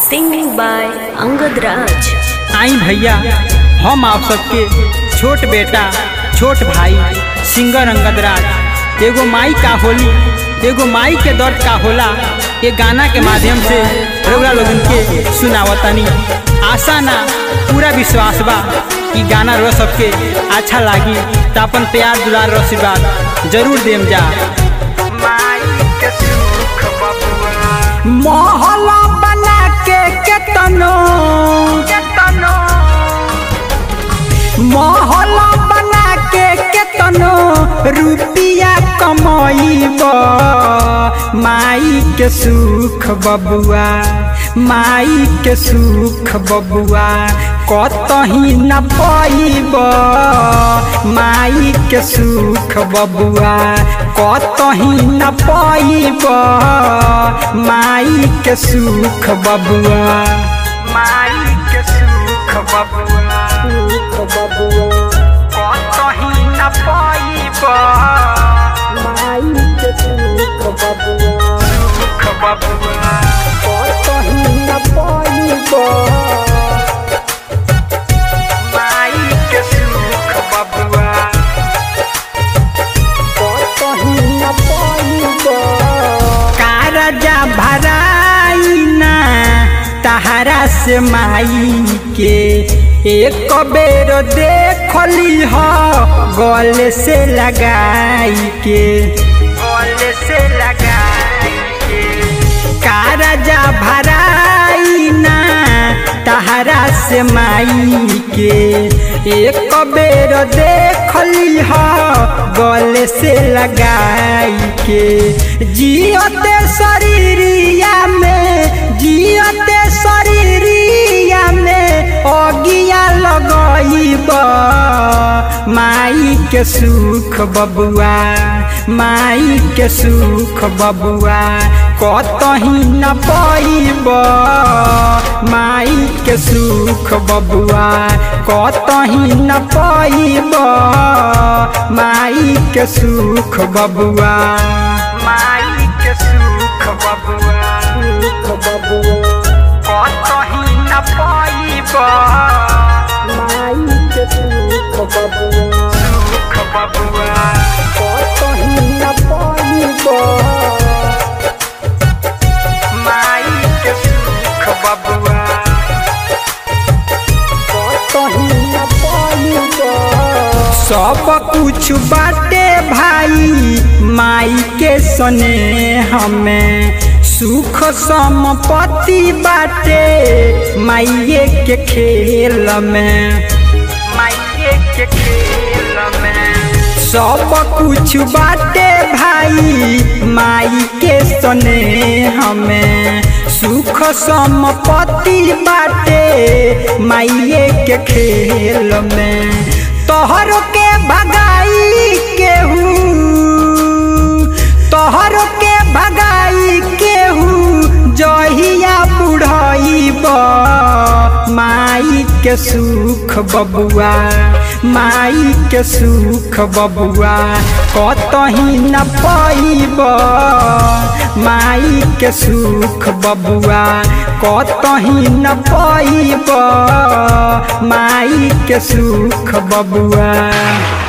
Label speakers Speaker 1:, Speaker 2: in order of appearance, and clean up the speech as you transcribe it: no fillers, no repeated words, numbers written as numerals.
Speaker 1: Singing by Angad Raj।
Speaker 2: आई भैया, हम आप सबके छोट बेटा छोट भाई सिंगर अंगद राज एगो माई का होली एगो माई के दर्द का होला ये गाना के माध्यम से रउरा लोगन के सुनावतानी। आशा ना पूरा विश्वास बा कि गाना रो सबके अच्छा लागी तो अपन प्यार दुलार आशीर्वाद जरूर देम जा।
Speaker 3: मोहल्ला बना के केतनो मोहल्ला बना के केतनो रुपिया कमाईब माई के सुख बबुआ माई के सुख बबुआ कतही न पाइब माई के सुख बबुआ कतही न पाइब माई के सुख बबुआ माई के सुख बबुआ कतही न पाइब माई के सुख बबुआ सुख बबुआ कतही न पाइब माई के सुख बबुआ कतही न पाइब। कारजा भराई ना तहरा से माई के एक बेर देखली हो गले से लगाई के गले से लगाई के कारजा भराई ना तहरा से माई के एक बेर देखली हो गले से लगाई के जियते शरीरिया में जियते शरीरिया में अगिया लगईब माई के सुख बबुआ माई के सुख बबुआ कतही न पाइब माई के सुख बबुआ कतही न पाइब माई के सुख बबुआ माई के सुख बबुआ कतही न पाइब माई के सुख बबुआ सुख बबुआ कतही न पाइब माई के सुख बबुआ कतही न पाइब। सब कुछ बाटे भाई माई के सने हमें सुख संपत्ति बाटे माइये के खेल में माइये के खेल में सब कुछ बाटे भाई माई के सने हमें सुख संपत्ति बाटे माइये के खेल में तोहर के भगाई केहू तोहर के भगाई केहू जहिया बुढ़ाइब माई के सुख बबुआ माई के सुख बबुआ कतही न पाइब माई के सुख बबुआ कतही न पाइब माई के सुख बबुआ।